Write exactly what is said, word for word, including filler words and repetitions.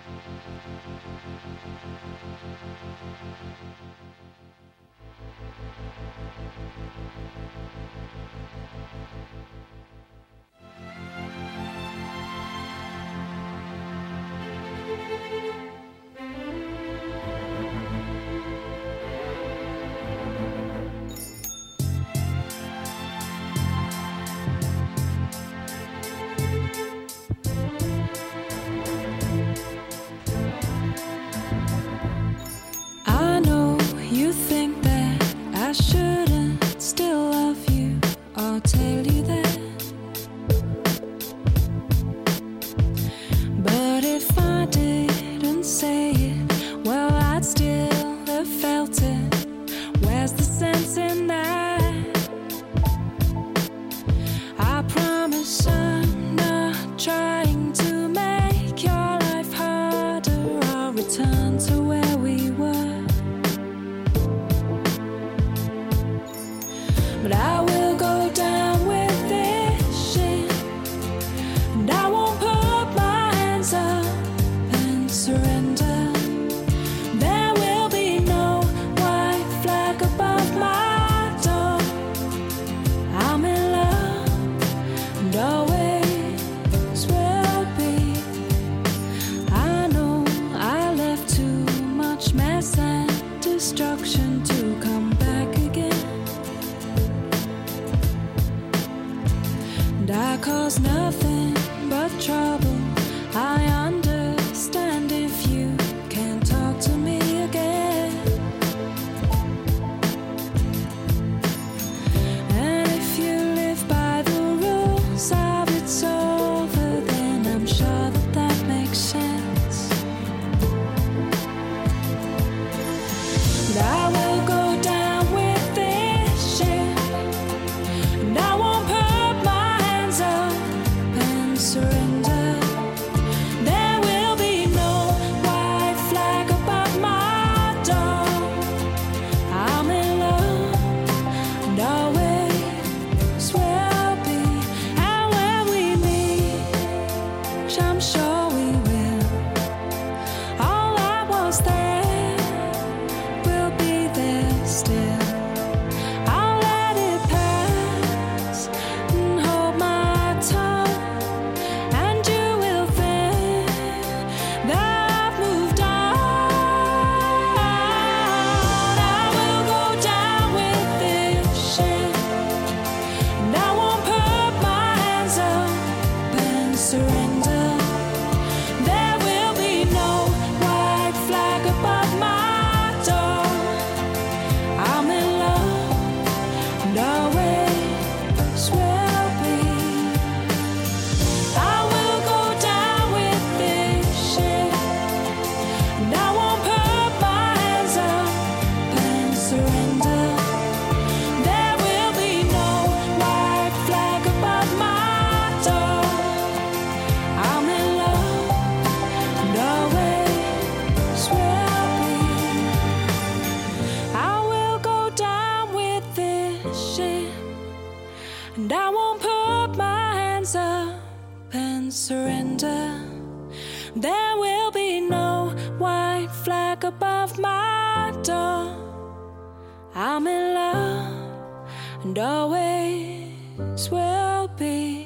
I know you think that I shouldn't still love you or tell you that. But if I didn't say it, well, I'd still have felt it. Where's the sense in that? I promise I'm not trying to make your life harder or return to where we were. But I will go down with this shit, and I won't put my hands up and surrender. There will be no white flag above my door. I'm in love and always will be. I know I left too much mess and destruction to come back again. And I cause nothing but trouble. I understand if you can't talk to me again. And if you live by the rules of it's over, then I'm sure that that makes sense. But I will go down with this shit, and I won't put my hands up and surrender. There will be no white flag above my door. I'm in love and always will be. And when we meet, which I'm sure we will, all that was there will be there still. I'll let it pass and hold my tongue, and you will think that I've moved on. I will go down with this shit, and I won't put my hands up and surrender. There will be no white flag above my door. I'm in love and always will be. I will go down with this shit, and I won't put my hands up and surrender. There will be no white flag above my door. I'm in love and always will be. I will go down with this shit, and I won't put my hands up and surrender. There will be no white flag above my door. I'm in love and always will be.